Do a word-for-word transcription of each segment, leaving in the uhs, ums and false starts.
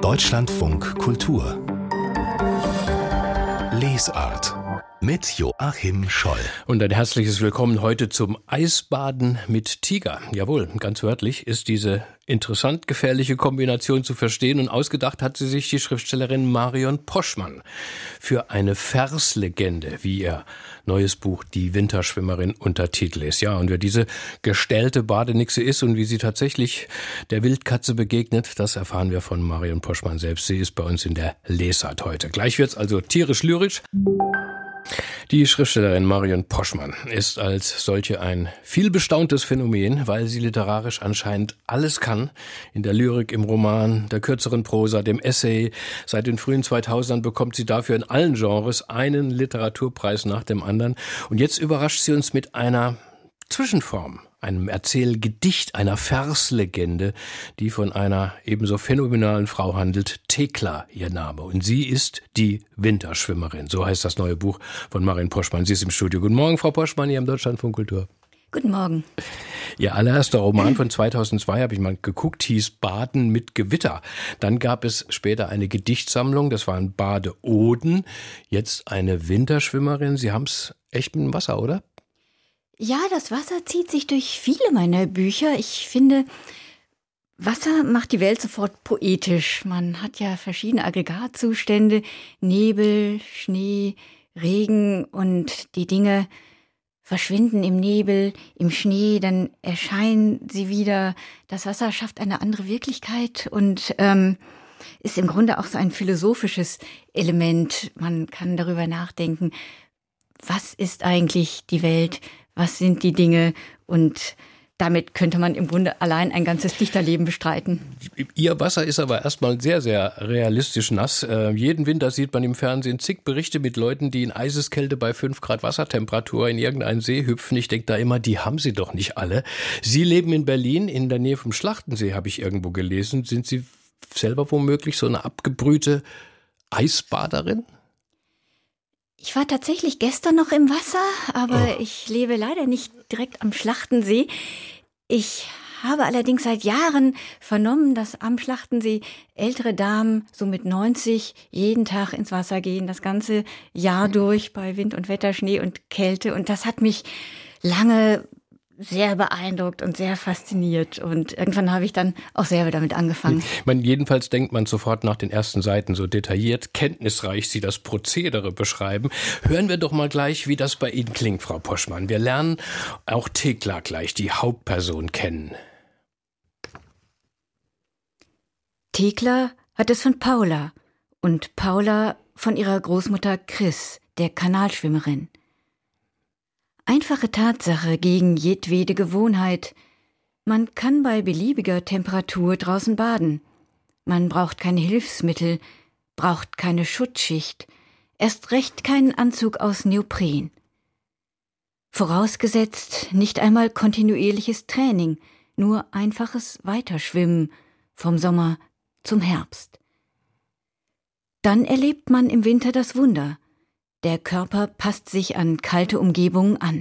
Deutschlandfunk Kultur Lesart mit Joachim Scholl. Und ein herzliches Willkommen heute zum Eisbaden mit Tiger. Jawohl, ganz wörtlich ist diese interessant gefährliche Kombination zu verstehen, und ausgedacht hat sie sich die Schriftstellerin Marion Poschmann für eine Verslegende, wie ihr neues Buch Die Winterschwimmerin Untertitel ist. Ja, und wer diese gestellte Badenixe ist und wie sie tatsächlich der Wildkatze begegnet, das erfahren wir von Marion Poschmann selbst. Sie ist bei uns in der Lesart heute. Gleich wird's also tierisch-lyrisch. Die Schriftstellerin Marion Poschmann ist als solche ein vielbestauntes Phänomen, weil sie literarisch anscheinend alles kann. In der Lyrik, im Roman, der kürzeren Prosa, dem Essay. Seit den frühen zweitausendern bekommt sie dafür in allen Genres einen Literaturpreis nach dem anderen. Und jetzt überrascht sie uns mit einer Zwischenform, einem Erzählgedicht, einer Verslegende, die von einer ebenso phänomenalen Frau handelt. Thekla ihr Name. Und sie ist die Winterschwimmerin. So heißt das neue Buch von Marion Poschmann. Sie ist im Studio. Guten Morgen, Frau Poschmann, hier im Deutschlandfunk Kultur. Guten Morgen. Ihr allererster Roman von zweitausendzwei, habe ich mal geguckt, hieß Baden mit Gewitter. Dann gab es später eine Gedichtsammlung, das waren Badeoden. Jetzt eine Winterschwimmerin. Sie haben es echt mit dem Wasser, oder? Ja, das Wasser zieht sich durch viele meiner Bücher. Ich finde, Wasser macht die Welt sofort poetisch. Man hat ja verschiedene Aggregatzustände, Nebel, Schnee, Regen, und die Dinge verschwinden im Nebel, im Schnee, dann erscheinen sie wieder. Das Wasser schafft eine andere Wirklichkeit und ähm, ist im Grunde auch so ein philosophisches Element. Man kann darüber nachdenken, was ist eigentlich die Welt? Was sind die Dinge? Und damit könnte man im Grunde allein ein ganzes Dichterleben bestreiten. Ihr Wasser ist aber erstmal sehr, sehr realistisch nass. Äh, jeden Winter sieht man im Fernsehen zig Berichte mit Leuten, die in Eiseskälte bei fünf Grad Wassertemperatur in irgendeinen See hüpfen. Ich denke da immer, die haben sie doch nicht alle. Sie leben in Berlin, in der Nähe vom Schlachtensee, habe ich irgendwo gelesen. Sind Sie selber womöglich so eine abgebrühte Eisbaderin? Ich war tatsächlich gestern noch im Wasser, aber oh. ich lebe leider nicht direkt am Schlachtensee. Ich habe allerdings seit Jahren vernommen, dass am Schlachtensee ältere Damen so mit neunzig jeden Tag ins Wasser gehen, das ganze Jahr durch bei Wind und Wetter, Schnee und Kälte. Und das hat mich lange sehr beeindruckt und sehr fasziniert. Und irgendwann habe ich dann auch selber damit angefangen. Ich meine, jedenfalls denkt man sofort nach den ersten Seiten, so detailliert, kenntnisreich Sie das Prozedere beschreiben. Hören wir doch mal gleich, wie das bei Ihnen klingt, Frau Poschmann. Wir lernen auch Thekla gleich, die Hauptperson, kennen. Thekla hat es von Paula und Paula von ihrer Großmutter Chris, der Kanalschwimmerin. Einfache Tatsache gegen jedwede Gewohnheit. Man kann bei beliebiger Temperatur draußen baden. Man braucht keine Hilfsmittel, braucht keine Schutzschicht, erst recht keinen Anzug aus Neopren. Vorausgesetzt nicht einmal kontinuierliches Training, nur einfaches Weiterschwimmen vom Sommer zum Herbst. Dann erlebt man im Winter das Wunder. Der Körper passt sich an kalte Umgebungen an.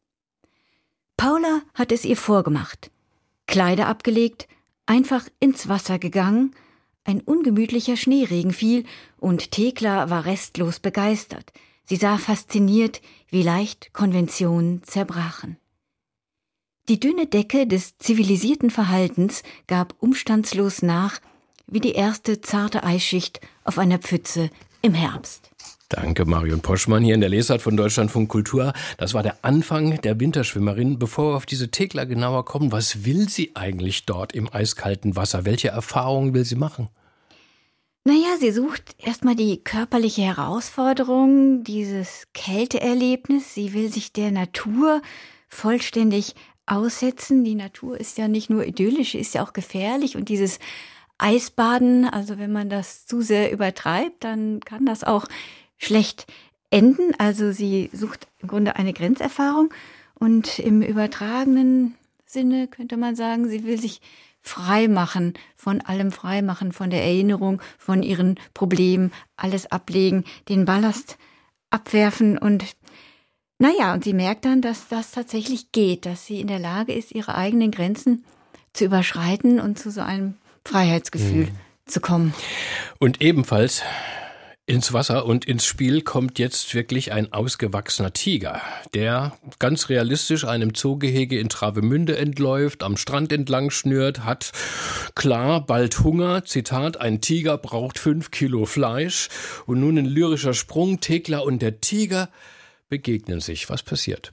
Paula hat es ihr vorgemacht. Kleider abgelegt, einfach ins Wasser gegangen, ein ungemütlicher Schneeregen fiel und Thekla war restlos begeistert. Sie sah fasziniert, wie leicht Konventionen zerbrachen. Die dünne Decke des zivilisierten Verhaltens gab umstandslos nach, wie die erste zarte Eisschicht auf einer Pfütze im Herbst. Danke, Marion Poschmann hier in der Lesart von Deutschlandfunk Kultur. Das war der Anfang der Winterschwimmerin. Bevor wir auf diese Thekla genauer kommen, was will sie eigentlich dort im eiskalten Wasser? Welche Erfahrungen will sie machen? Naja, sie sucht erstmal die körperliche Herausforderung, dieses Kälteerlebnis. Sie will sich der Natur vollständig aussetzen. Die Natur ist ja nicht nur idyllisch, sie ist ja auch gefährlich. Und dieses Eisbaden, also wenn man das zu sehr übertreibt, dann kann das auch schlecht enden. Also sie sucht im Grunde eine Grenzerfahrung und im übertragenen Sinne könnte man sagen, sie will sich frei machen, von allem frei machen, von der Erinnerung, von ihren Problemen, alles ablegen, den Ballast abwerfen und naja, und sie merkt dann, dass das tatsächlich geht, dass sie in der Lage ist, ihre eigenen Grenzen zu überschreiten und zu so einem Freiheitsgefühl hm. zu kommen. Und ebenfalls ins Wasser und ins Spiel kommt jetzt wirklich ein ausgewachsener Tiger, der ganz realistisch einem Zoogehege in Travemünde entläuft, am Strand entlang schnürt, hat klar bald Hunger. Zitat, ein Tiger braucht fünf Kilo Fleisch. Und nun ein lyrischer Sprung, Thekla und der Tiger begegnen sich. Was passiert?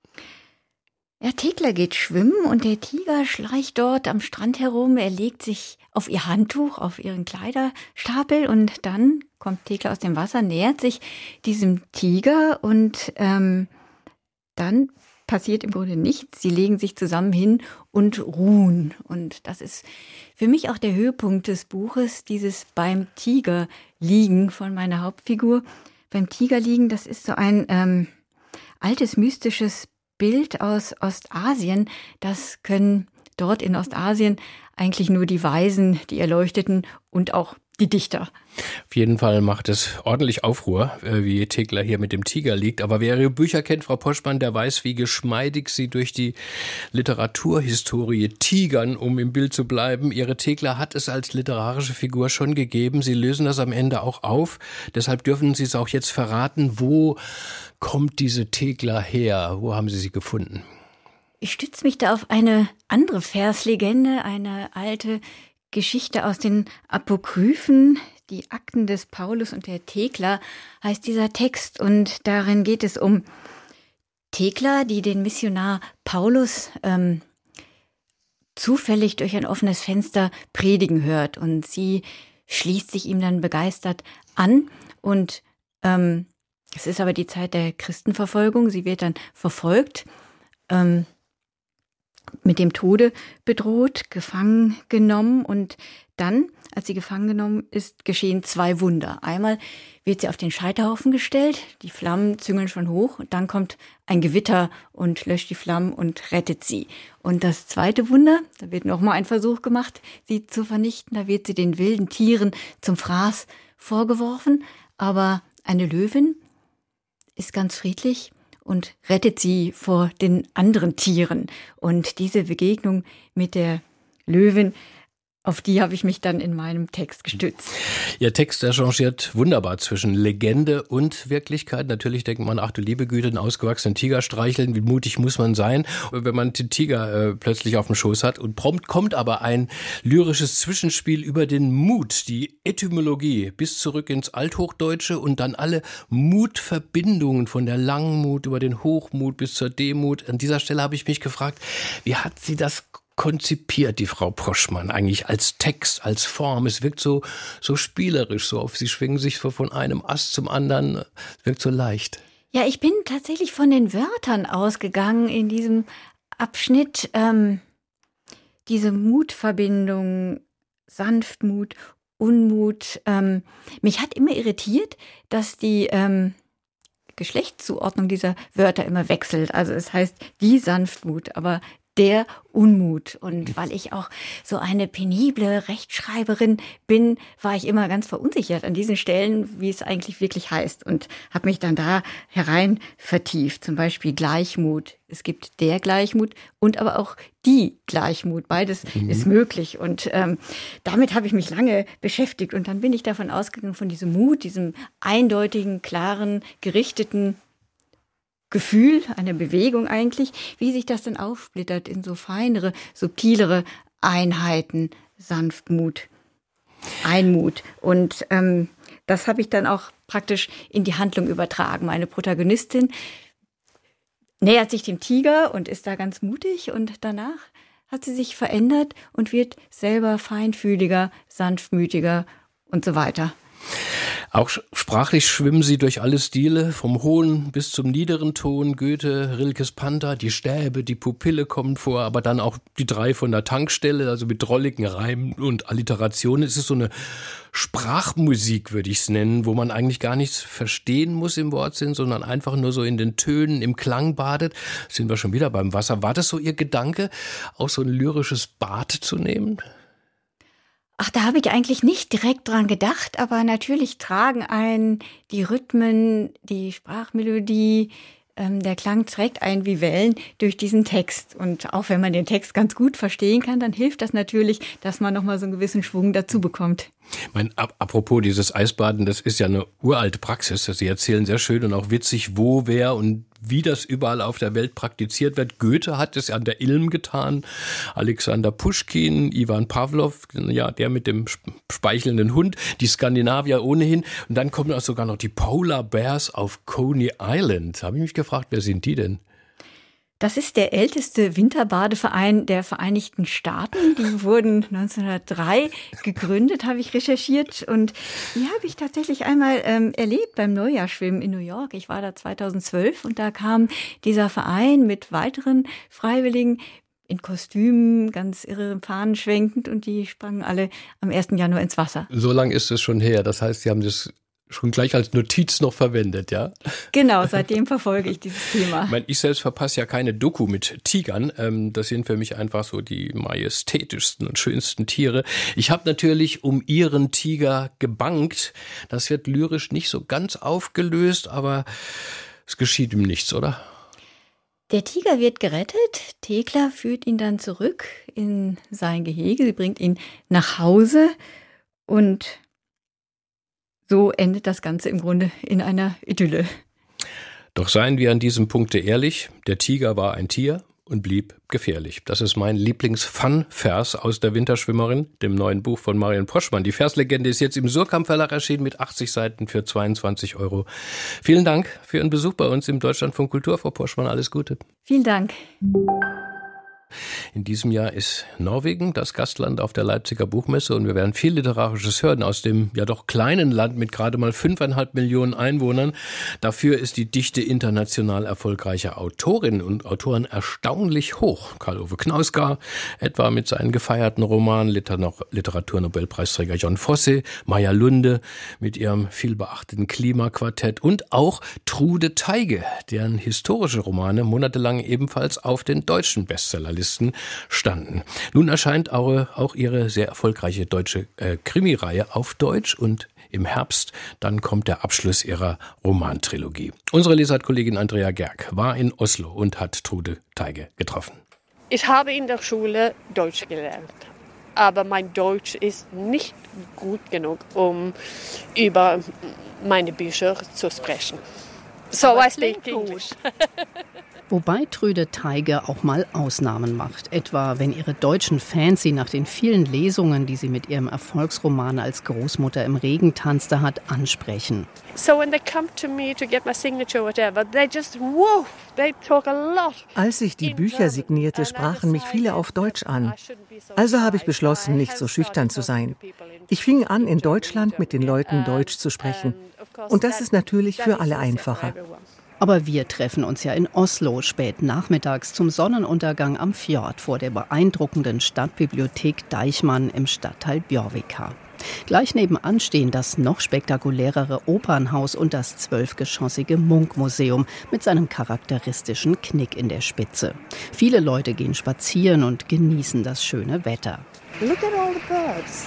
Ja, Thekla geht schwimmen und der Tiger schleicht dort am Strand herum. Er legt sich auf ihr Handtuch, auf ihren Kleiderstapel und dann kommt Thekla aus dem Wasser, nähert sich diesem Tiger und ähm, dann passiert im Grunde nichts. Sie legen sich zusammen hin und ruhen. Und das ist für mich auch der Höhepunkt des Buches, dieses beim Tiger liegen von meiner Hauptfigur. Beim Tiger liegen, das ist so ein ähm, altes mystisches Bild aus Ostasien. Das können dort in Ostasien eigentlich nur die Weisen, die Erleuchteten und auch die Dichter. Auf jeden Fall macht es ordentlich Aufruhr, wie Thekla hier mit dem Tiger liegt. Aber wer ihre Bücher kennt, Frau Poschmann, der weiß, wie geschmeidig sie durch die Literaturhistorie tigern, um im Bild zu bleiben. Ihre Thekla hat es als literarische Figur schon gegeben. Sie lösen das am Ende auch auf. Deshalb dürfen Sie es auch jetzt verraten. Wo kommt diese Thekla her? Wo haben Sie sie gefunden? Ich stütze mich da auf eine andere Verslegende, eine alte Geschichte aus den Apokryphen, die Akten des Paulus und der Thekla heißt dieser Text und darin geht es um Thekla, die den Missionar Paulus ähm, zufällig durch ein offenes Fenster predigen hört und sie schließt sich ihm dann begeistert an und ähm, es ist aber die Zeit der Christenverfolgung, sie wird dann verfolgt, ähm, mit dem Tode bedroht, gefangen genommen und dann, als sie gefangen genommen ist, geschehen zwei Wunder. Einmal wird sie auf den Scheiterhaufen gestellt, die Flammen züngeln schon hoch und dann kommt ein Gewitter und löscht die Flammen und rettet sie. Und das zweite Wunder, da wird nochmal ein Versuch gemacht, sie zu vernichten, da wird sie den wilden Tieren zum Fraß vorgeworfen, aber eine Löwin ist ganz friedlich und rettet sie vor den anderen Tieren. Und diese Begegnung mit der Löwin, auf die habe ich mich dann in meinem Text gestützt. Ihr Text, der changiert wunderbar zwischen Legende und Wirklichkeit. Natürlich denkt man, ach du liebe Güte, einen ausgewachsenen Tiger streicheln, wie mutig muss man sein, wenn man den Tiger äh, plötzlich auf dem Schoß hat. Und prompt kommt aber ein lyrisches Zwischenspiel über den Mut, die Etymologie bis zurück ins Althochdeutsche und dann alle Mutverbindungen von der Langmut über den Hochmut bis zur Demut. An dieser Stelle habe ich mich gefragt, wie hat sie das konzipiert, die Frau Poschmann, eigentlich als Text, als Form? Es wirkt so, so spielerisch, so auf, sie schwingen sich von einem Ast zum anderen, es wirkt so leicht. Ja, ich bin tatsächlich von den Wörtern ausgegangen in diesem Abschnitt. Ähm, diese Mutverbindung, Sanftmut, Unmut. Ähm, mich hat immer irritiert, dass die ähm, Geschlechtszuordnung dieser Wörter immer wechselt. Also es heißt die Sanftmut, aber der Unmut. Und weil ich auch so eine penible Rechtschreiberin bin, war ich immer ganz verunsichert an diesen Stellen, wie es eigentlich wirklich heißt. Und habe mich dann da herein vertieft. Zum Beispiel Gleichmut. Es gibt der Gleichmut und aber auch die Gleichmut. Beides mhm. ist möglich. Und ähm, damit habe ich mich lange beschäftigt. Und dann bin ich davon ausgegangen, von diesem Mut, diesem eindeutigen, klaren, gerichteten Gefühl, eine Bewegung eigentlich, wie sich das dann aufsplittert in so feinere, subtilere Einheiten, Sanftmut, Einmut. Und ähm, das habe ich dann auch praktisch in die Handlung übertragen. Meine Protagonistin nähert sich dem Tiger und ist da ganz mutig und danach hat sie sich verändert und wird selber feinfühliger, sanftmütiger und so weiter. Auch sprachlich schwimmen Sie durch alle Stile, vom hohen bis zum niederen Ton. Goethe, Rilkes Panther, die Stäbe, die Pupille kommen vor, aber dann auch die drei von der Tankstelle, also mit drolligen Reimen und Alliterationen. Es ist so eine Sprachmusik, würde ich es nennen, wo man eigentlich gar nichts verstehen muss im Wortsinn, sondern einfach nur so in den Tönen, im Klang badet. Sind wir schon wieder beim Wasser. War das so Ihr Gedanke, auch so ein lyrisches Bad zu nehmen? Ach, da habe ich eigentlich nicht direkt dran gedacht, aber natürlich tragen einen die Rhythmen, die Sprachmelodie, ähm, der Klang trägt einen wie Wellen durch diesen Text. Und auch wenn man den Text ganz gut verstehen kann, dann hilft das natürlich, dass man nochmal so einen gewissen Schwung dazu bekommt. Mein, apropos dieses Eisbaden, das ist ja eine uralte Praxis. Sie erzählen sehr schön und auch witzig, wo, wer und wie das überall auf der Welt praktiziert wird. Goethe hat es an der Ilm getan, Alexander Puschkin, Ivan Pawlow, ja, der mit dem speichelnden Hund, die Skandinavier ohnehin. Und dann kommen auch sogar noch die Polar Bears auf Coney Island. Da habe ich mich gefragt, wer sind die denn? Das ist der älteste Winterbadeverein der Vereinigten Staaten. Die wurden neunzehnhundertdrei gegründet, habe ich recherchiert. Und die habe ich tatsächlich einmal ähm, erlebt beim Neujahrsschwimmen in New York. Ich war da zweitausendzwölf und da kam dieser Verein mit weiteren Freiwilligen in Kostümen, ganz irre Fahnen schwenkend. Und die sprangen alle am ersten Januar ins Wasser. So lange ist es schon her. Das heißt, Sie haben das schon gleich als Notiz noch verwendet, ja? Genau, seitdem verfolge ich dieses Thema. Ich meine, ich selbst verpasse ja keine Doku mit Tigern. Das sind für mich einfach so die majestätischsten und schönsten Tiere. Ich habe natürlich um Ihren Tiger gebangt. Das wird lyrisch nicht so ganz aufgelöst, aber es geschieht ihm nichts, oder? Der Tiger wird gerettet. Thekla führt ihn dann zurück in sein Gehege. Sie bringt ihn nach Hause und so endet das Ganze im Grunde in einer Idylle. Doch seien wir an diesem Punkte ehrlich, der Tiger war ein Tier und blieb gefährlich. Das ist mein Lieblings-Fun-Vers aus der Winterschwimmerin, dem neuen Buch von Marion Poschmann. Die Verslegende ist jetzt im Surkamp Verlag erschienen mit achtzig Seiten für zweiundzwanzig Euro. Vielen Dank für Ihren Besuch bei uns im Deutschlandfunk Kultur, Frau Poschmann. Alles Gute. Vielen Dank. In diesem Jahr ist Norwegen das Gastland auf der Leipziger Buchmesse und wir werden viel Literarisches hören aus dem ja doch kleinen Land mit gerade mal fünfeinhalb Millionen Einwohnern. Dafür ist die Dichte international erfolgreicher Autorinnen und Autoren erstaunlich hoch. Karl-Ove Knausgard, etwa mit seinen gefeierten Romanen, Literaturnobelpreisträger John Fosse, Maja Lunde mit ihrem vielbeachteten Klimaquartett und auch Trude Teige, deren historische Romane monatelang ebenfalls auf den deutschen Bestsellerlisten standen. Nun erscheint auch, auch ihre sehr erfolgreiche deutsche äh, Krimireihe auf Deutsch und im Herbst dann kommt der Abschluss ihrer Romantrilogie. Unsere Lesartkollegin Andrea Gerg war in Oslo und hat Trude Teige getroffen. Ich habe in der Schule Deutsch gelernt, aber mein Deutsch ist nicht gut genug, um über meine Bücher zu sprechen. So I speak English. Wobei Trude Teige auch mal Ausnahmen macht, etwa wenn ihre deutschen Fans sie nach den vielen Lesungen, die sie mit ihrem Erfolgsroman als Großmutter im Regen tanzte hat, ansprechen. So when they come to me to get my signature whatever, they just whoa, they talk a lot. Als ich die Bücher signierte, sprachen mich viele auf Deutsch an. Also habe ich beschlossen, nicht so schüchtern zu sein. Ich fing an, in Deutschland mit den Leuten Deutsch zu sprechen. Und das ist natürlich für alle einfacher. Aber wir treffen uns ja in Oslo spät nachmittags zum Sonnenuntergang am Fjord vor der beeindruckenden Stadtbibliothek Deichman im Stadtteil Bjørvika. Gleich nebenan stehen das noch spektakulärere Opernhaus und das zwölfgeschossige Munch-Museum mit seinem charakteristischen Knick in der Spitze. Viele Leute gehen spazieren und genießen das schöne Wetter. Look at all the birds.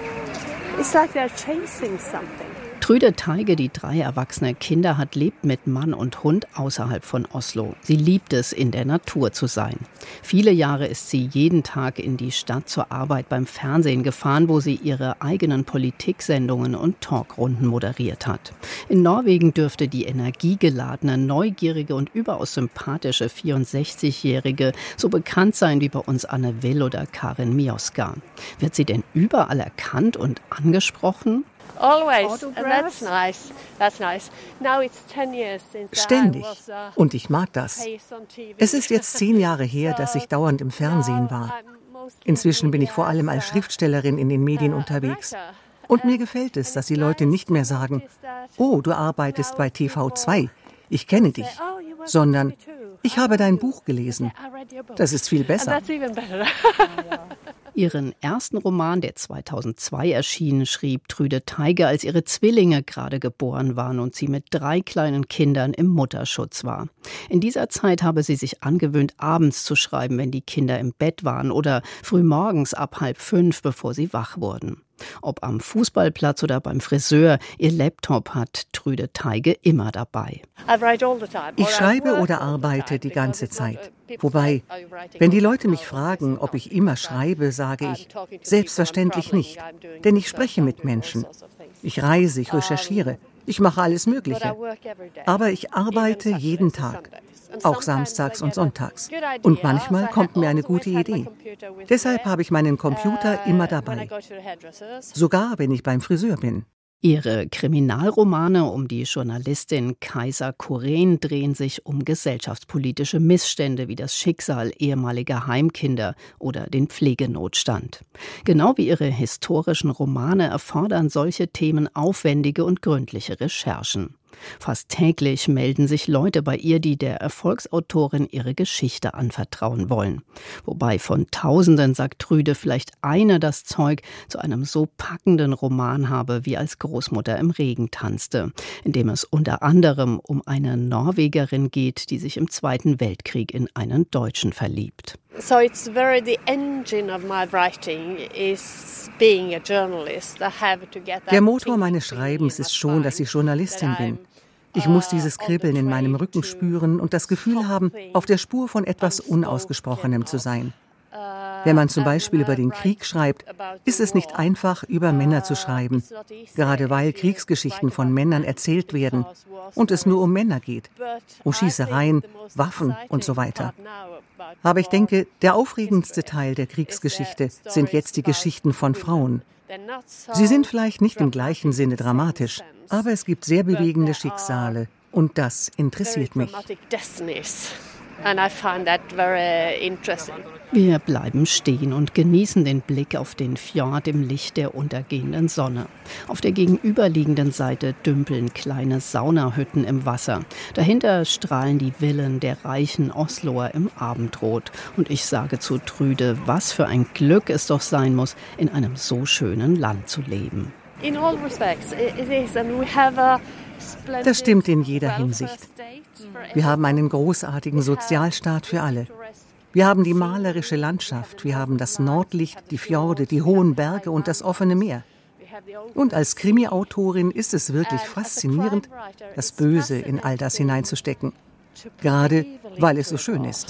It's like they're chasing something. Trude Teige, die drei erwachsene Kinder hat, lebt mit Mann und Hund außerhalb von Oslo. Sie liebt es, in der Natur zu sein. Viele Jahre ist sie jeden Tag in die Stadt zur Arbeit beim Fernsehen gefahren, wo sie ihre eigenen Politiksendungen und Talkrunden moderiert hat. In Norwegen dürfte die energiegeladene, neugierige und überaus sympathische vierundsechzigjährige so bekannt sein wie bei uns Anne Will oder Karin Mioska. Wird sie denn überall erkannt und angesprochen? Always. That's nice. That's nice. Now it's ten years since Ständig. I was, uh, Und ich mag das. Es ist jetzt zehn Jahre her, dass ich dauernd im Fernsehen war. Inzwischen bin ich vor allem als Schriftstellerin in den Medien unterwegs. Und mir gefällt es, dass die Leute nicht mehr sagen, oh, du arbeitest bei T V zwei, ich kenne dich, sondern ich habe dein Buch gelesen. Das ist viel besser. Ihren ersten Roman, der zweitausendzwei erschien, schrieb Trude Teige, als ihre Zwillinge gerade geboren waren und sie mit drei kleinen Kindern im Mutterschutz war. In dieser Zeit habe sie sich angewöhnt, abends zu schreiben, wenn die Kinder im Bett waren oder frühmorgens ab halb fünf, bevor sie wach wurden. Ob am Fußballplatz oder beim Friseur, ihr Laptop hat Trüde Teige immer dabei. Ich schreibe oder arbeite die ganze Zeit. Wobei, wenn die Leute mich fragen, ob ich immer schreibe, sage ich, selbstverständlich nicht. Denn ich spreche mit Menschen. Ich reise, ich recherchiere, ich mache alles Mögliche. Aber ich arbeite jeden Tag, auch samstags und sonntags. Und manchmal kommt mir eine gute Idee. Deshalb habe ich meinen Computer immer dabei. Sogar wenn ich beim Friseur bin. Ihre Kriminalromane um die Journalistin Kajsa Koren drehen sich um gesellschaftspolitische Missstände wie das Schicksal ehemaliger Heimkinder oder den Pflegenotstand. Genau wie ihre historischen Romane erfordern solche Themen aufwendige und gründliche Recherchen. Fast täglich melden sich Leute bei ihr, die der Erfolgsautorin ihre Geschichte anvertrauen wollen. Wobei von Tausenden, sagt Trüde, vielleicht eine das Zeug zu einem so packenden Roman habe, wie Als Großmutter im Regen tanzte, in dem es unter anderem um eine Norwegerin geht, die sich im Zweiten Weltkrieg in einen Deutschen verliebt. So it's very the engine of my writing is being a journalist. I have to get that. Der Motor meines Schreibens ist schon, dass ich Journalistin bin. Ich muss dieses Kribbeln in meinem Rücken spüren und das Gefühl haben, auf der Spur von etwas Unausgesprochenem zu sein. Wenn man zum Beispiel über den Krieg schreibt, ist es nicht einfach, über Männer zu schreiben, gerade weil Kriegsgeschichten von Männern erzählt werden und es nur um Männer geht, um Schießereien, Waffen und so weiter. Aber ich denke, der aufregendste Teil der Kriegsgeschichte sind jetzt die Geschichten von Frauen. Sie sind vielleicht nicht im gleichen Sinne dramatisch, aber es gibt sehr bewegende Schicksale und das interessiert mich. And I find that very interesting. Wir bleiben stehen und genießen den Blick auf den Fjord im Licht der untergehenden Sonne. Auf der gegenüberliegenden Seite dümpeln kleine Saunahütten im Wasser. Dahinter strahlen die Villen der reichen Osloer im Abendrot. Und ich sage zu Trüde, was für ein Glück es doch sein muss, in einem so schönen Land zu leben. In all respects, it is, and we have a Das stimmt in jeder Hinsicht. Wir haben einen großartigen Sozialstaat für alle. Wir haben die malerische Landschaft, wir haben das Nordlicht, die Fjorde, die hohen Berge und das offene Meer. Und als Krimi-Autorin ist es wirklich faszinierend, das Böse in all das hineinzustecken. Gerade weil es so schön ist.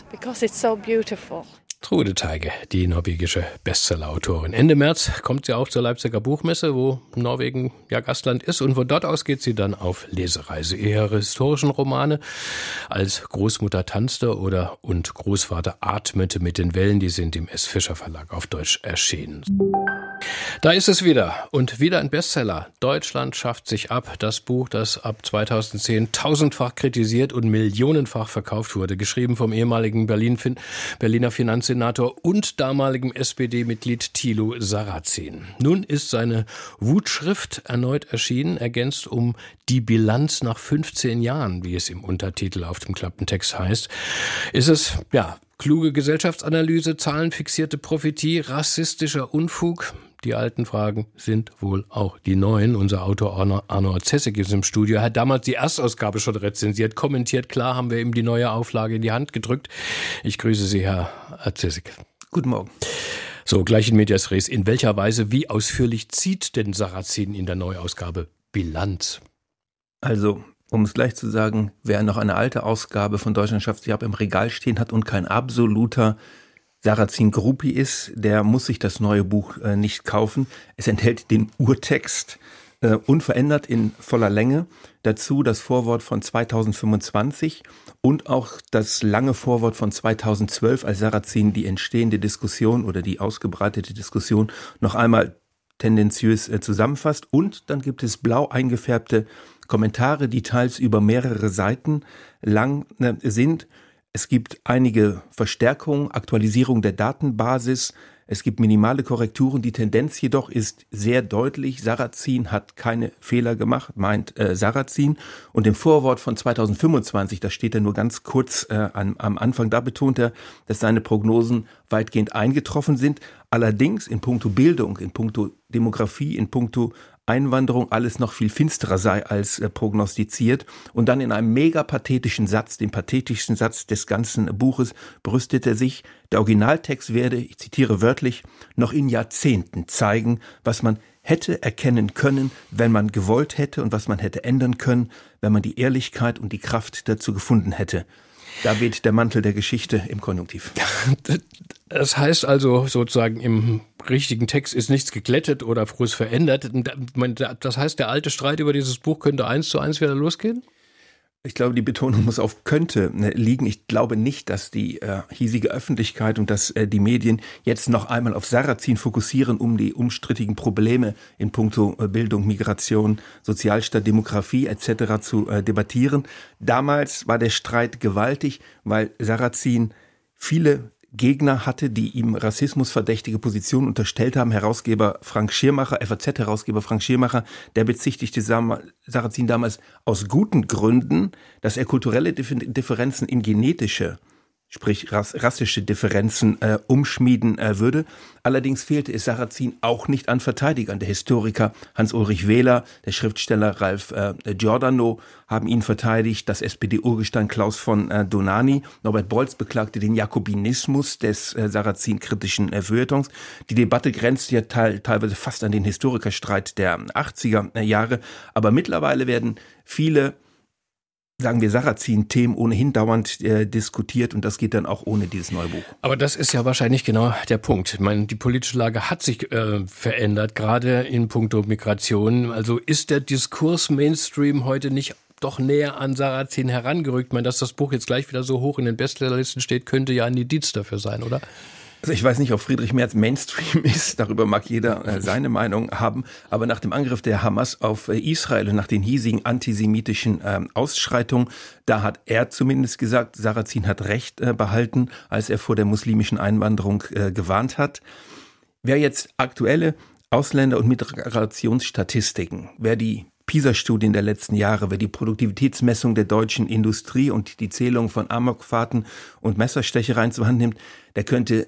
Trude Teige, die norwegische Bestsellerautorin. Ende März kommt sie auch zur Leipziger Buchmesse, wo Norwegen ja Gastland ist. Und von dort aus geht sie dann auf Lesereise. Ihre historischen Romane Als Großmutter tanzte oder Und Großvater atmete mit den Wellen, die sind im S. Fischer Verlag auf Deutsch erschienen. Da ist es wieder und wieder ein Bestseller. Deutschland schafft sich ab. Das Buch, das ab zweitausendzehn tausendfach kritisiert und millionenfach verkauft wurde. Geschrieben vom ehemaligen Berlin, Berliner Finanzsenator und damaligen S P D-Mitglied Thilo Sarrazin. Nun ist seine Wutschrift erneut erschienen, ergänzt um Die Bilanz nach fünfzehn Jahren, wie es im Untertitel auf dem Klappentext heißt. Ist es, ja, kluge Gesellschaftsanalyse, zahlenfixierte Prophetie, rassistischer Unfug? Die alten Fragen sind wohl auch die neuen. Unser Autor Arno, Arno Zessig ist im Studio. Er hat damals die Erstausgabe schon rezensiert, kommentiert. Klar haben wir ihm die neue Auflage in die Hand gedrückt. Ich grüße Sie, Herr Zessig. Guten Morgen. So, gleich in medias res. In welcher Weise, wie ausführlich zieht denn Sarrazin in der Neuausgabe Bilanz? Also, um es gleich zu sagen, wer noch eine alte Ausgabe von Deutschland schafft sich ab im Regal stehen hat und kein absoluter Sarrazin-Groupie ist, der muss sich das neue Buch äh, nicht kaufen. Es enthält den Urtext, äh, unverändert in voller Länge. Dazu das Vorwort von zweitausendfünfundzwanzig und auch das lange Vorwort von zweitausendzwölf, als Sarrazin die entstehende Diskussion oder die ausgebreitete Diskussion noch einmal tendenziös äh, zusammenfasst. Und dann gibt es blau eingefärbte Kommentare, die teils über mehrere Seiten lang äh, sind. Es gibt einige Verstärkungen, Aktualisierung der Datenbasis. Es gibt minimale Korrekturen. Die Tendenz jedoch ist sehr deutlich. Sarrazin hat keine Fehler gemacht, meint äh, Sarrazin. Und im Vorwort von zweitausendfünfundzwanzig, da steht er nur ganz kurz äh, am, am Anfang, da betont er, dass seine Prognosen weitgehend eingetroffen sind. Allerdings in puncto Bildung, in puncto Demografie, in puncto Einwanderung alles noch viel finsterer sei als äh, prognostiziert. Und dann in einem mega pathetischen Satz, dem pathetischsten Satz des ganzen Buches, brüstet er sich, der Originaltext werde, ich zitiere wörtlich, noch in Jahrzehnten zeigen, was man hätte erkennen können, wenn man gewollt hätte und was man hätte ändern können, wenn man die Ehrlichkeit und die Kraft dazu gefunden hätte. Da weht der Mantel der Geschichte im Konjunktiv. Das heißt also sozusagen, im richtigen Text ist nichts geglättet oder früh verändert. Das heißt, der alte Streit über dieses Buch könnte eins zu eins wieder losgehen? Ich glaube, die Betonung muss auf könnte liegen. Ich glaube nicht, dass die äh, hiesige Öffentlichkeit und dass äh, die Medien jetzt noch einmal auf Sarrazin fokussieren, um die umstrittigen Probleme in puncto äh, Bildung, Migration, Sozialstaat, Demografie et cetera zu äh, debattieren. Damals war der Streit gewaltig, weil Sarrazin viele Gegner hatte, die ihm rassismusverdächtige Positionen unterstellt haben. Herausgeber Frank Schirmacher, F A Z-Herausgeber Frank Schirmacher, der bezichtigte Sarrazin damals aus guten Gründen, dass er kulturelle Differenzen in genetische, sprich rassische Differenzen äh, umschmieden äh, würde. Allerdings fehlte es Sarrazin auch nicht an Verteidigern. Der Historiker Hans-Ulrich Wähler, der Schriftsteller Ralf äh, Giordano haben ihn verteidigt, das S P D-Urgestein Klaus von äh, Donani. Norbert Bolz beklagte den Jakobinismus des äh, Sarrazin-kritischen äh, Feuilletons. Die Debatte grenzt ja teil, teilweise fast an den Historikerstreit der achtziger Jahre. Aber mittlerweile werden viele, sagen wir, Sarrazin-Themen ohnehin dauernd äh, diskutiert und das geht dann auch ohne dieses neue Buch. Aber das ist ja wahrscheinlich genau der Punkt. Ich meine, die politische Lage hat sich äh, verändert, gerade in puncto Migration. Also ist der Diskurs Mainstream heute nicht doch näher an Sarrazin herangerückt? Ich meine, dass das Buch jetzt gleich wieder so hoch in den Bestsellerlisten steht, könnte ja ein Indiz dafür sein, oder? Also ich weiß nicht, ob Friedrich Merz Mainstream ist, darüber mag jeder äh, seine Meinung haben, aber nach dem Angriff der Hamas auf äh, Israel und nach den hiesigen antisemitischen äh, Ausschreitungen, da hat er zumindest gesagt, Sarrazin hat Recht äh, behalten, als er vor der muslimischen Einwanderung äh, gewarnt hat. Wer jetzt aktuelle Ausländer- und Migrationsstatistiken, wer die PISA-Studien der letzten Jahre, wer die Produktivitätsmessung der deutschen Industrie und die Zählung von Amokfahrten und Messerstechereien zur Hand nimmt, der könnte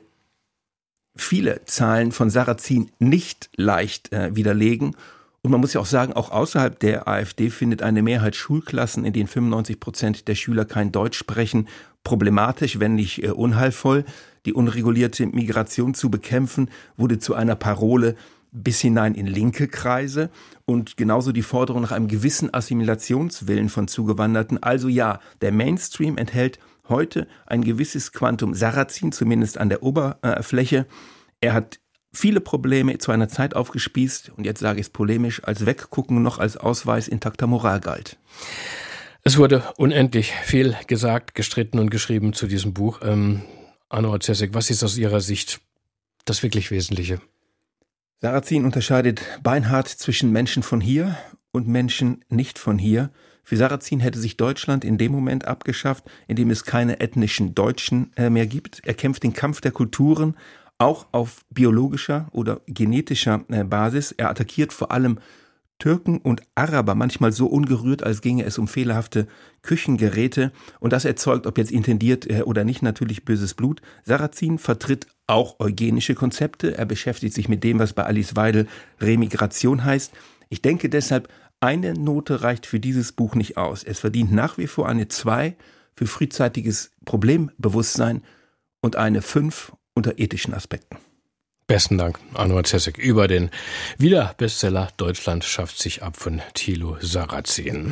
viele Zahlen von Sarrazin nicht leicht äh, widerlegen. Und man muss ja auch sagen, auch außerhalb der AfD findet eine Mehrheit Schulklassen, in denen fünfundneunzig Prozent der Schüler kein Deutsch sprechen, problematisch, wenn nicht äh, unheilvoll. Die unregulierte Migration zu bekämpfen, wurde zu einer Parole bis hinein in linke Kreise und genauso die Forderung nach einem gewissen Assimilationswillen von Zugewanderten. Also ja, der Mainstream enthält heute ein gewisses Quantum Sarrazin, zumindest an der Oberfläche. Er hat viele Probleme zu einer Zeit aufgespießt und jetzt sage ich es polemisch, als Weggucken noch als Ausweis intakter Moral galt. Es wurde unendlich viel gesagt, gestritten und geschrieben zu diesem Buch. Ähm, Anna Orzeszek, was ist aus Ihrer Sicht das wirklich Wesentliche? Sarrazin unterscheidet beinhart zwischen Menschen von hier und Menschen nicht von hier. Für Sarrazin hätte sich Deutschland in dem Moment abgeschafft, in dem es keine ethnischen Deutschen mehr gibt. Er kämpft den Kampf der Kulturen, auch auf biologischer oder genetischer Basis. Er attackiert vor allem Türken und Araber, manchmal so ungerührt, als ginge es um fehlerhafte Küchengeräte. Und das erzeugt, ob jetzt intendiert oder nicht, natürlich böses Blut. Sarrazin vertritt auch eugenische Konzepte. Er beschäftigt sich mit dem, was bei Alice Weidel Remigration heißt. Ich denke deshalb, eine Note reicht für dieses Buch nicht aus. Es verdient nach wie vor eine zwei für frühzeitiges Problembewusstsein und eine fünf unter ethischen Aspekten. Besten Dank, Arno Orzeszek, über den Wieder-Bestseller Deutschland schafft sich ab von Thilo Sarrazin.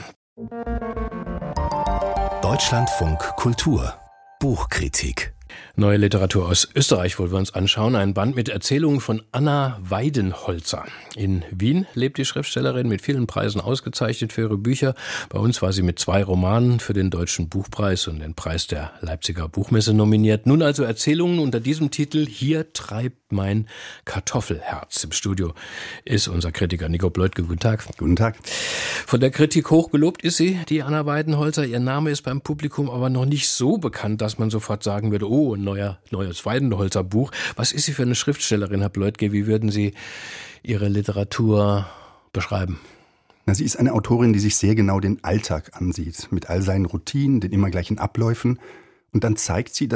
Deutschlandfunk Kultur Buchkritik. Neue Literatur aus Österreich wollen wir uns anschauen. Ein Band mit Erzählungen von Anna Weidenholzer. In Wien lebt die Schriftstellerin, mit vielen Preisen ausgezeichnet für ihre Bücher. Bei uns war sie mit zwei Romanen für den Deutschen Buchpreis und den Preis der Leipziger Buchmesse nominiert. Nun also Erzählungen unter diesem Titel Hier treibt mein Kartoffelherz. Im Studio ist unser Kritiker Nico Bleutke. Guten Tag. Guten Tag. Von der Kritik hochgelobt ist sie, die Anna Weidenholzer. Ihr Name ist beim Publikum aber noch nicht so bekannt, dass man sofort sagen würde, oh, ein neuer, neues Weidenholzer Buch. Was ist sie für eine Schriftstellerin, Herr Bleutke? Wie würden Sie Ihre Literatur beschreiben? Na, sie ist eine Autorin, die sich sehr genau den Alltag ansieht, mit all seinen Routinen, den immer gleichen Abläufen. Und dann zeigt sie, dass es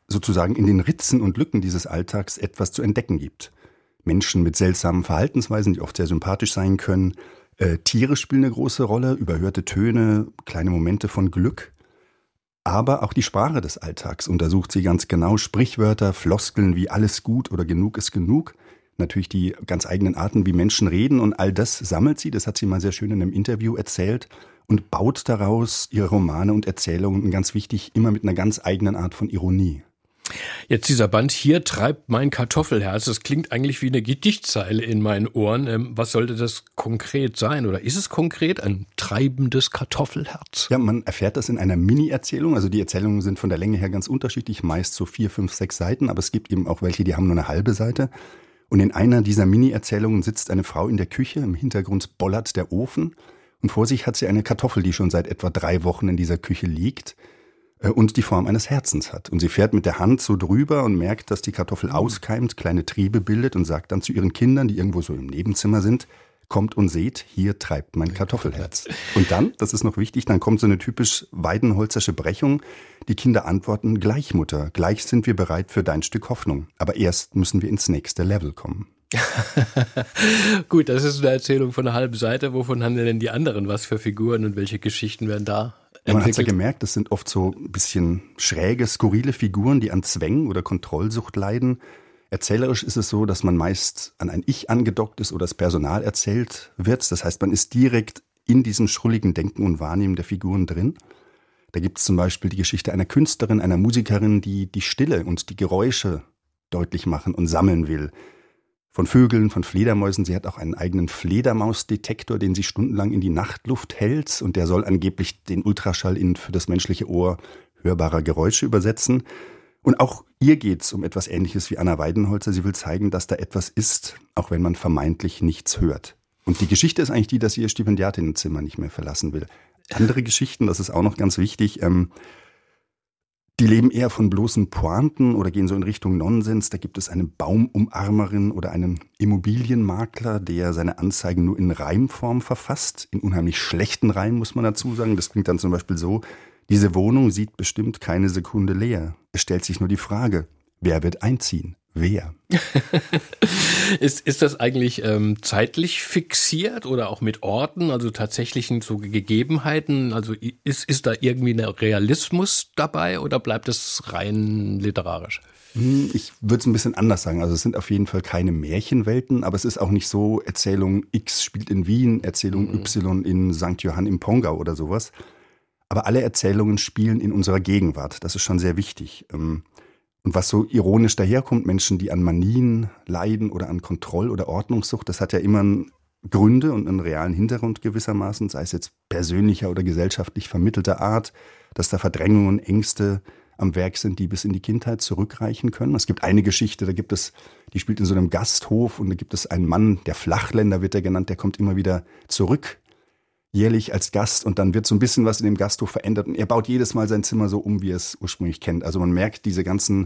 sozusagen in den Ritzen und Lücken dieses Alltags etwas zu entdecken gibt. Menschen mit seltsamen Verhaltensweisen, die oft sehr sympathisch sein können. Äh, Tiere spielen eine große Rolle, überhörte Töne, kleine Momente von Glück. Aber auch die Sprache des Alltags untersucht sie ganz genau. Sprichwörter, Floskeln wie alles gut oder genug ist genug. Natürlich die ganz eigenen Arten, wie Menschen reden, und all das sammelt sie, das hat sie mal sehr schön in einem Interview erzählt, und baut daraus ihre Romane und Erzählungen, ganz wichtig, immer mit einer ganz eigenen Art von Ironie. Jetzt dieser Band, hier treibt mein Kartoffelherz, das klingt eigentlich wie eine Gedichtzeile in meinen Ohren. Ähm, was sollte das konkret sein, oder ist es konkret ein treibendes Kartoffelherz? Ja, man erfährt das in einer Mini-Erzählung, also die Erzählungen sind von der Länge her ganz unterschiedlich, meist so vier, fünf, sechs Seiten, aber es gibt eben auch welche, die haben nur eine halbe Seite. Und in einer dieser Mini-Erzählungen sitzt eine Frau in der Küche, im Hintergrund bollert der Ofen und vor sich hat sie eine Kartoffel, die schon seit etwa drei Wochen in dieser Küche liegt äh, und die Form eines Herzens hat. Und sie fährt mit der Hand so drüber und merkt, dass die Kartoffel auskeimt, kleine Triebe bildet und sagt dann zu ihren Kindern, die irgendwo so im Nebenzimmer sind, kommt und seht, hier treibt mein Kartoffelherz. Und dann, das ist noch wichtig, dann kommt so eine typisch weidenholzersche Brechung. Die Kinder antworten, gleich Mutter, gleich sind wir bereit für dein Stück Hoffnung. Aber erst müssen wir ins nächste Level kommen. Gut, das ist eine Erzählung von einer halben Seite. Wovon haben denn die anderen was für Figuren und welche Geschichten werden da entwickelt? Ja, man hat es ja gemerkt, das sind oft so ein bisschen schräge, skurrile Figuren, die an Zwängen oder Kontrollsucht leiden. Erzählerisch ist es so, dass man meist an ein Ich angedockt ist oder das Personal erzählt wird. Das heißt, man ist direkt in diesem schrulligen Denken und Wahrnehmen der Figuren drin. Da gibt es zum Beispiel die Geschichte einer Künstlerin, einer Musikerin, die die Stille und die Geräusche deutlich machen und sammeln will. Von Vögeln, von Fledermäusen. Sie hat auch einen eigenen Fledermausdetektor, den sie stundenlang in die Nachtluft hält. Und der soll angeblich den Ultraschall in für das menschliche Ohr hörbarer Geräusche übersetzen. Und auch ihr geht's um etwas Ähnliches wie Anna Weidenholzer. Sie will zeigen, dass da etwas ist, auch wenn man vermeintlich nichts hört. Und die Geschichte ist eigentlich die, dass sie ihr Stipendiatinnenzimmer nicht mehr verlassen will. Andere Geschichten, das ist auch noch ganz wichtig, ähm, die leben eher von bloßen Pointen oder gehen so in Richtung Nonsens. Da gibt es eine Baumumarmerin oder einen Immobilienmakler, der seine Anzeigen nur in Reimform verfasst. In unheimlich schlechten Reim, muss man dazu sagen. Das klingt dann zum Beispiel so: Diese Wohnung sieht bestimmt keine Sekunde leer. Es stellt sich nur die Frage, wer wird einziehen? Wer? ist, ist das eigentlich ähm, zeitlich fixiert oder auch mit Orten, also tatsächlichen so Gegebenheiten? Also ist, ist da irgendwie ein Realismus dabei oder bleibt es rein literarisch? Ich würde es ein bisschen anders sagen. Also es sind auf jeden Fall keine Märchenwelten, aber es ist auch nicht so, Erzählung X spielt in Wien, Erzählung mhm. Y in Sankt Johann im Pongau oder sowas. Aber alle Erzählungen spielen in unserer Gegenwart. Das ist schon sehr wichtig. Und was so ironisch daherkommt, Menschen, die an Manien leiden oder an Kontroll- oder Ordnungssucht, das hat ja immer Gründe und einen realen Hintergrund gewissermaßen, sei es jetzt persönlicher oder gesellschaftlich vermittelter Art, dass da Verdrängungen, Ängste am Werk sind, die bis in die Kindheit zurückreichen können. Es gibt eine Geschichte, da gibt es, die spielt in so einem Gasthof und da gibt es einen Mann, der Flachländer wird er genannt, der kommt immer wieder zurück, jährlich als Gast, und dann wird so ein bisschen was in dem Gasthof verändert und er baut jedes Mal sein Zimmer so um, wie er es ursprünglich kennt. Also man merkt diese ganzen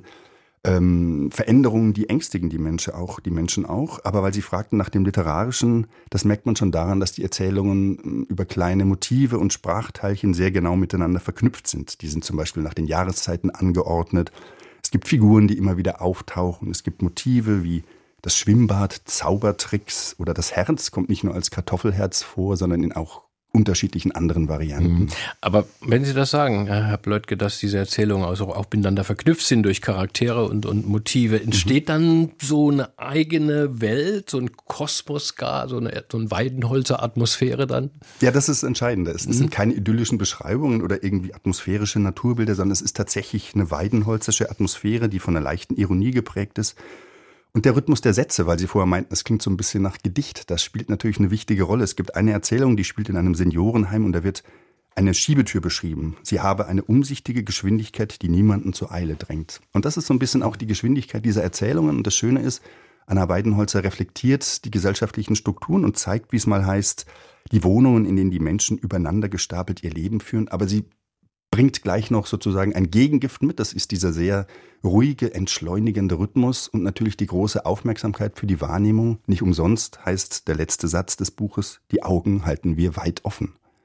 ähm, Veränderungen, die ängstigen die Menschen auch, die Menschen auch. Aber weil Sie fragten nach dem Literarischen, das merkt man schon daran, dass die Erzählungen über kleine Motive und Sprachteilchen sehr genau miteinander verknüpft sind. Die sind zum Beispiel nach den Jahreszeiten angeordnet. Es gibt Figuren, die immer wieder auftauchen. Es gibt Motive wie das Schwimmbad, Zaubertricks oder das Herz kommt nicht nur als Kartoffelherz vor, sondern in auch unterschiedlichen anderen Varianten. Aber wenn Sie das sagen, Herr Blödke, dass diese Erzählungen also auch miteinander verknüpft sind durch Charaktere und, und Motive, entsteht mhm. dann so eine eigene Welt, so ein Kosmos gar, so eine, so eine Weidenholzer Atmosphäre dann? Ja, das ist das Entscheidende. Es mhm. sind keine idyllischen Beschreibungen oder irgendwie atmosphärische Naturbilder, sondern es ist tatsächlich eine weidenholzersche Atmosphäre, die von einer leichten Ironie geprägt ist. Und der Rhythmus der Sätze, weil Sie vorher meinten, es klingt so ein bisschen nach Gedicht, das spielt natürlich eine wichtige Rolle. Es gibt eine Erzählung, die spielt in einem Seniorenheim und da wird eine Schiebetür beschrieben. Sie habe eine umsichtige Geschwindigkeit, die niemanden zur Eile drängt. Und das ist so ein bisschen auch die Geschwindigkeit dieser Erzählungen. Und das Schöne ist, Anna Weidenholzer reflektiert die gesellschaftlichen Strukturen und zeigt, wie es mal heißt, die Wohnungen, in denen die Menschen übereinander gestapelt ihr Leben führen, aber sie bringt gleich noch sozusagen ein Gegengift mit. Das ist dieser sehr ruhige, entschleunigende Rhythmus und natürlich die große Aufmerksamkeit für die Wahrnehmung. Nicht umsonst heißt der letzte Satz des Buches, die Augen halten wir weit offen.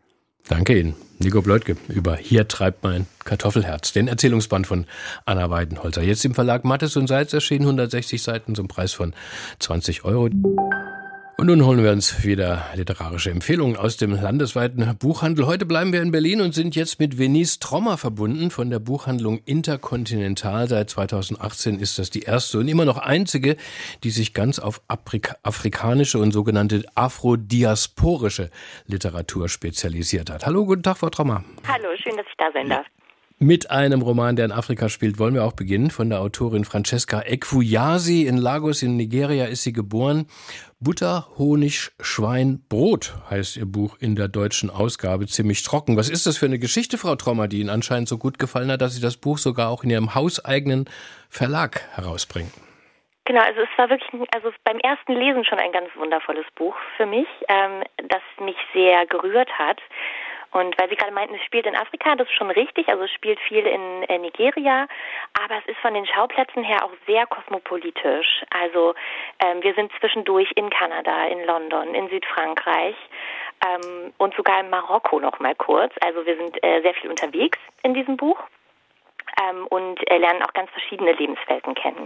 Danke Ihnen. Nico Bleutke über Hier treibt mein Kartoffelherz, den Erzählungsband von Anna Weidenholzer. Jetzt im Verlag Mattes und Seitz erschienen, hundertsechzig Seiten zum Preis von zwanzig Euro. Und nun holen wir uns wieder literarische Empfehlungen aus dem landesweiten Buchhandel. Heute bleiben wir in Berlin und sind jetzt mit Venice Trommer verbunden von der Buchhandlung Intercontinental. Seit zweitausendachtzehn ist das die erste und immer noch einzige, die sich ganz auf Afrika- afrikanische und sogenannte afrodiasporische Literatur spezialisiert hat. Hallo, guten Tag, Frau Trommer. Hallo, schön, dass ich da sein darf. Mit einem Roman, der in Afrika spielt, wollen wir auch beginnen, von der Autorin Francesca Ekwuyasi. In Lagos in Nigeria ist sie geboren. Butter, Honig, Schwein, Brot heißt ihr Buch in der deutschen Ausgabe. Ziemlich trocken. Was ist das für eine Geschichte, Frau Trommer, die Ihnen anscheinend so gut gefallen hat, dass Sie das Buch sogar auch in Ihrem hauseigenen Verlag herausbringen? Genau, also es war wirklich, also beim ersten Lesen schon ein ganz wundervolles Buch für mich, ähm, das mich sehr gerührt hat. Und weil Sie gerade meinten, es spielt in Afrika, das ist schon richtig, also es spielt viel in äh, Nigeria, aber es ist von den Schauplätzen her auch sehr kosmopolitisch. Also ähm, wir sind zwischendurch in Kanada, in London, in Südfrankreich ähm, und sogar in Marokko noch mal kurz. Also wir sind äh, sehr viel unterwegs in diesem Buch ähm, und äh, lernen auch ganz verschiedene Lebenswelten kennen.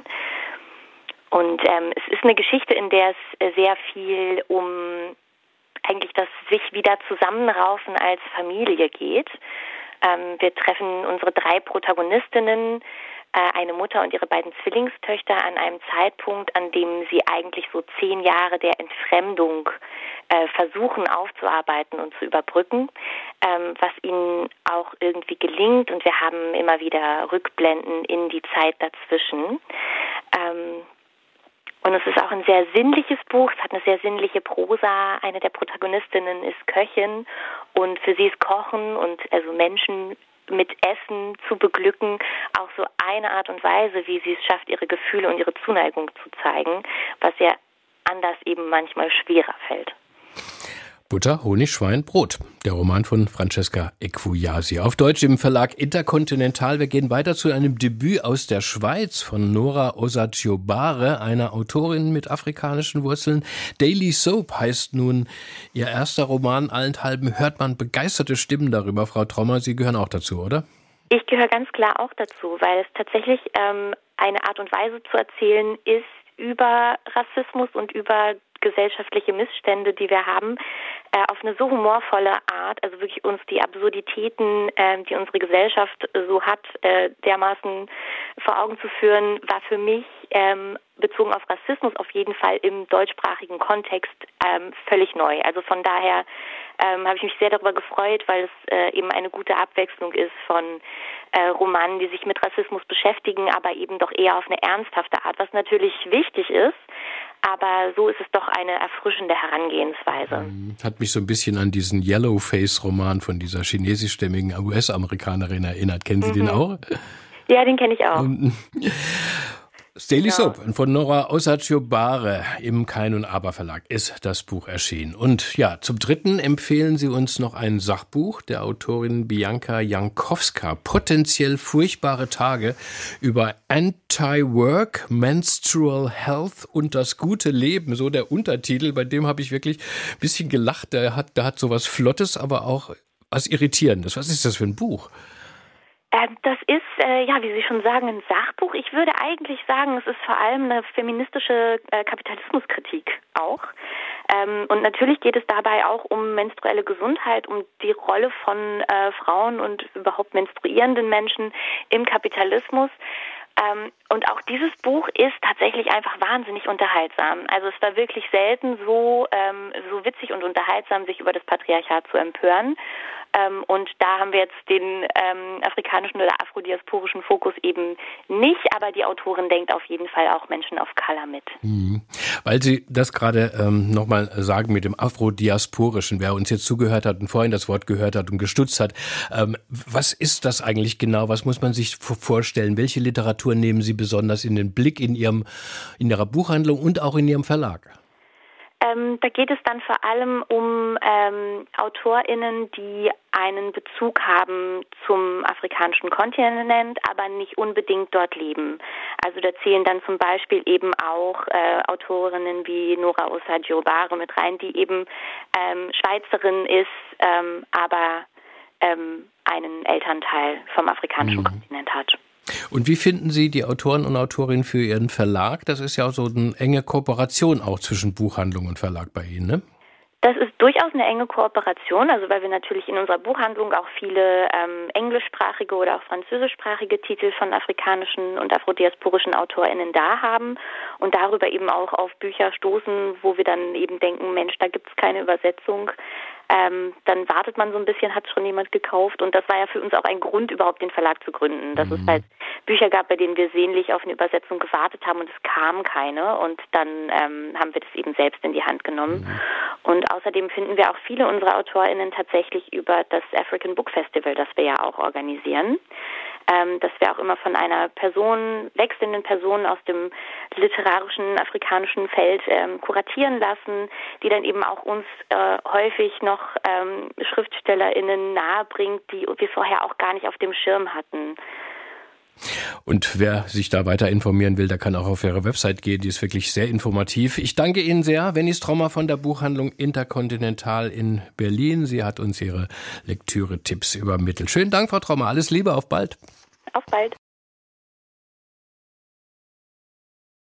Und ähm, es ist eine Geschichte, in der es äh, sehr viel um eigentlich das sich wieder zusammenraufen als Familie geht. Ähm, wir treffen unsere drei Protagonistinnen, äh, eine Mutter und ihre beiden Zwillingstöchter, an einem Zeitpunkt, an dem sie eigentlich so zehn Jahre der Entfremdung äh, versuchen aufzuarbeiten und zu überbrücken, ähm, was ihnen auch irgendwie gelingt. Und wir haben immer wieder Rückblenden in die Zeit dazwischen. Ähm, Und es ist auch ein sehr sinnliches Buch, es hat eine sehr sinnliche Prosa. Eine der Protagonistinnen ist Köchin und für sie ist Kochen und also Menschen mit Essen zu beglücken auch so eine Art und Weise, wie sie es schafft, ihre Gefühle und ihre Zuneigung zu zeigen, was ihr anders eben manchmal schwerer fällt. Butter, Honig, Schwein, Brot. Der Roman von Francesca Ekwuyasi. Auf Deutsch im Verlag Intercontinental. Wir gehen weiter zu einem Debüt aus der Schweiz von Nora Osatjobare, einer Autorin mit afrikanischen Wurzeln. Daily Soap heißt nun ihr erster Roman. Allenthalben hört man begeisterte Stimmen darüber. Frau Trommer, Sie gehören auch dazu, oder? Ich gehöre ganz klar auch dazu, weil es tatsächlich ähm, eine Art und Weise zu erzählen ist über Rassismus und über gesellschaftliche Missstände, die wir haben, äh, auf eine so humorvolle Art, also wirklich uns die Absurditäten, äh, die unsere Gesellschaft so hat, äh, dermaßen vor Augen zu führen, war für mich ähm, bezogen auf Rassismus auf jeden Fall im deutschsprachigen Kontext ähm, völlig neu. Also von daher ähm, habe ich mich sehr darüber gefreut, weil es äh, eben eine gute Abwechslung ist von äh, Romanen, die sich mit Rassismus beschäftigen, aber eben doch eher auf eine ernsthafte Art, was natürlich wichtig ist. Aber so ist es doch eine erfrischende Herangehensweise. Hat mich so ein bisschen an diesen Yellowface-Roman von dieser chinesischstämmigen U S-Amerikanerin erinnert. Kennen Sie mhm. den auch? Ja, den kenne ich auch. Daily genau. Soap von Nora Osatjobare im Kein und Aber Verlag ist das Buch erschienen. Und ja, zum Dritten empfehlen Sie uns noch ein Sachbuch der Autorin Bianca Jankowska. Potenziell furchtbare Tage über Anti-Work, Menstrual Health und das gute Leben. So der Untertitel, bei dem habe ich wirklich ein bisschen gelacht. Der hat, der hat so was Flottes, aber auch was Irritierendes. Was ist das für ein Buch? Das ist, äh, ja, wie Sie schon sagen, ein Sachbuch. Ich würde eigentlich sagen, es ist vor allem eine feministische äh, Kapitalismuskritik auch. Ähm, und natürlich geht es dabei auch um menstruelle Gesundheit, um die Rolle von äh, Frauen und überhaupt menstruierenden Menschen im Kapitalismus. Ähm, und auch dieses Buch ist tatsächlich einfach wahnsinnig unterhaltsam. Also es war wirklich selten so, ähm, so witzig und unterhaltsam, sich über das Patriarchat zu empören. Ähm, und da haben wir jetzt den ähm, afrikanischen oder afrodiasporischen Fokus eben nicht, aber die Autorin denkt auf jeden Fall auch Menschen of Color mit. Mhm. Weil Sie das gerade ähm, nochmal sagen mit dem afrodiasporischen, wer uns jetzt zugehört hat und vorhin das Wort gehört hat und gestutzt hat, ähm, was ist das eigentlich genau? Was muss man sich vorstellen? Welche Literatur nehmen Sie besonders in den Blick in Ihrem, in Ihrer Buchhandlung und auch in Ihrem Verlag? Ähm, da geht es dann vor allem um ähm, AutorInnen, die einen Bezug haben zum afrikanischen Kontinent, aber nicht unbedingt dort leben. Also da zählen dann zum Beispiel eben auch äh, Autorinnen wie Nora Osah-Diobare mit rein, die eben ähm, Schweizerin ist, ähm, aber ähm, einen Elternteil vom afrikanischen mhm. Kontinent hat. Und wie finden Sie die Autoren und Autorinnen für Ihren Verlag? Das ist ja auch so eine enge Kooperation auch zwischen Buchhandlung und Verlag bei Ihnen, ne? Das ist durchaus eine enge Kooperation, also weil wir natürlich in unserer Buchhandlung auch viele ähm, englischsprachige oder auch französischsprachige Titel von afrikanischen und afrodiasporischen AutorInnen da haben und darüber eben auch auf Bücher stoßen, wo wir dann eben denken, Mensch, da gibt es keine Übersetzung. Ähm, dann wartet man so ein bisschen, hat schon jemand gekauft, und das war ja für uns auch ein Grund, überhaupt den Verlag zu gründen, dass mhm. es halt Bücher gab, bei denen wir sehnlich auf eine Übersetzung gewartet haben und es kam keine, und dann ähm, haben wir das eben selbst in die Hand genommen. Mhm. Und außerdem finden wir auch viele unserer AutorInnen tatsächlich über das African Book Festival, das wir ja auch organisieren. Ähm, dass wir auch immer von einer Person, wechselnden Person aus dem literarischen afrikanischen Feld ähm, kuratieren lassen, die dann eben auch uns äh, häufig noch ähm, SchriftstellerInnen nahebringt, die wir vorher auch gar nicht auf dem Schirm hatten. Und wer sich da weiter informieren will, der kann auch auf Ihre Website gehen, die ist wirklich sehr informativ. Ich danke Ihnen sehr, Wenny Strommer von der Buchhandlung Intercontinental in Berlin. Sie hat uns ihre Lektüre-Tipps übermittelt. Schönen Dank, Frau Strommer, alles Liebe, auf bald. Auf bald.